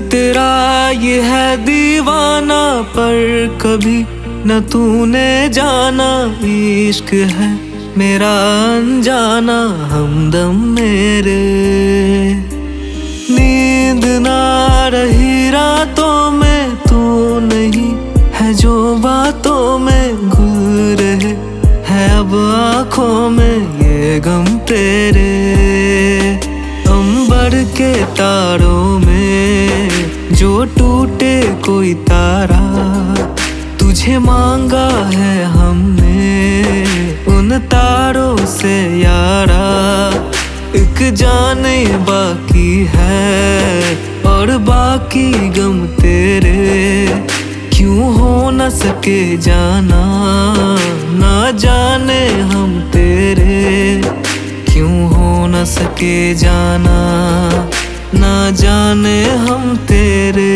तेरा ये है दीवाना, पर कभी न तूने जाना इश्क है मेरा अनजाना हमदम मेरे। नींद ना रही रातों में, तू नहीं है जो बातों में घुल रहे है अब आँखों में ये गम तेरे। अंबर के तारों में जो टूटे कोई तारा, तुझे मांगा है हमने उन तारों से यारा। एक जाने बाकी है और बाकी गम तेरे, क्यों हो न सके जाना ना जाने हम तेरे। क्यों हो न सके जाना ना जाने हम तेरे।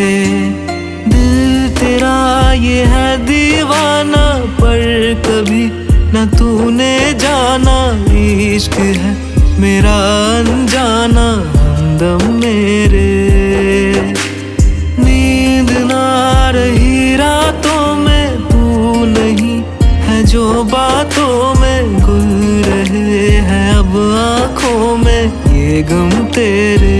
दिल तेरा ये है दीवाना, पर कभी न तूने जाना इश्क है मेरा अनजाना हमदम मेरे। नींद ना रही रातों में, तू नहीं है जो बातों में घुल रहे हैं अब आँखों में ये गम तेरे।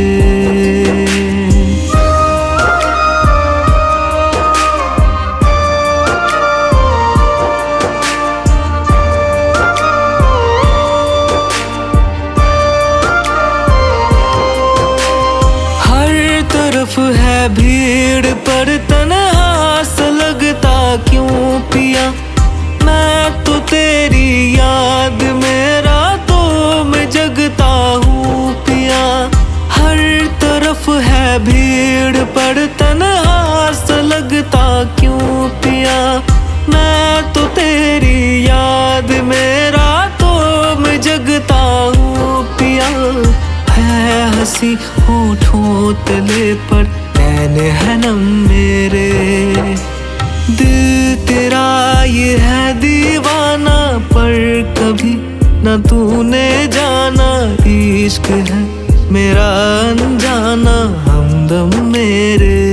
है भीड़ पर तन्हा सा लगता क्यों पिया, मैं तो तेरी याद में रातों में जगता हूँ पिया। हर तरफ है भीड़ पर तन्हा सा लगता क्यों पिया, मैं तो तेरी याद में रातों में जगता हूँ पिया। है हंसी होठों तले पर नैन है नम मेरे। दिल तेरा ये है दीवाना, पर कभी न तूने जाना इश्क है मेरा अनजाना हमदम मेरे।